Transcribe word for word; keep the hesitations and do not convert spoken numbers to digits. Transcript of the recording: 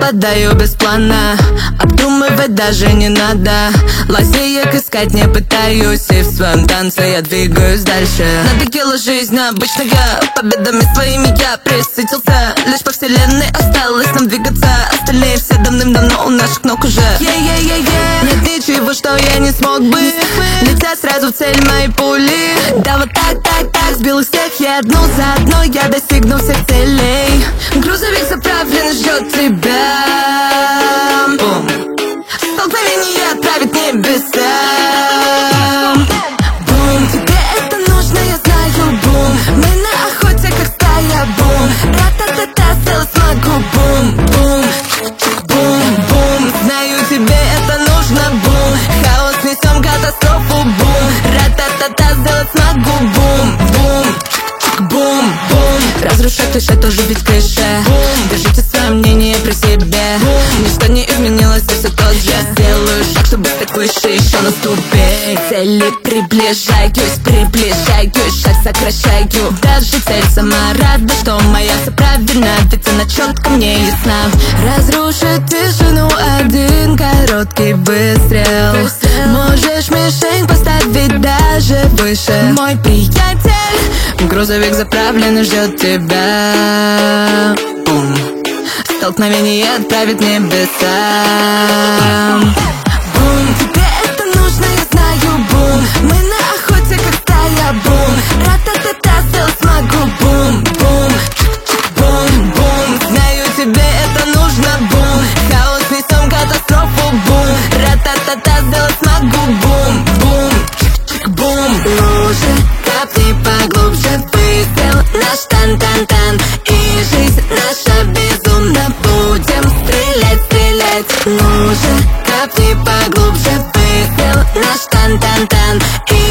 Нападаю без плана, обдумывать даже не надо. Лазеек искать не пытаюсь, и в своем танце я двигаюсь дальше. Надоела жизнь обычная, победами своими я присытился. Лишь по вселенной осталось нам двигаться, остальные все давным-давно у наших ног уже. Yeah-yeah-yeah-yeah. Нет ничего, что я не смог бы, летят сразу в цель мои пули. Да вот так, так, так, сбил их всех я одну за одной, я достигну всех целей. Грузовик заправлен, ждет тебя. Бум. Столкновение отправит небеса. Бум, тебе это нужно, я знаю, бум. Мы на охоте, как стая, бум. Ра-та-та-та, сделать смогу, бум, бум. Бум, бум, знаю, тебе это нужно, бум. Хаос несем, катастрофу, бум. Ра-та-та-та, сделать смогу, бум, бум. Бум, бум. Разрушать клише, тоже ведь клише. Держите свое мнение при себе. Ничто не изменилось, я все тот же. Сделаю шаг, чтобы стать выше еще на ступень. Цели приближаюсь, приближаюсь, шаг сокращаю. Даже цель сама рада, что моя все правильно, ведь она четко мне ясна. Разрушить тишину один короткий выстрел. Можешь мишень поставить даже выше. Мой приятель, грузовик заправлен и ждет тебя. Бум. Столкновение отправит небеса. Бум, тебе это нужно, я знаю, бум. Мы на охоте, как стая, бум. Ра-та-та-та, сделать смогу, бум, бум. Бум, бум, знаю, тебе это нужно, бум. Хаос несем, катастрофу, бум. Ра-та-та-та, сделать смогу, бум, бум. Бум, лужи, капни поглубже, выстрел наш тан-тан-тан. И жизнь наша безумна, будем стрелять, стрелять. Лужи, капни поглубже, выстрел наш тан-тан-тан.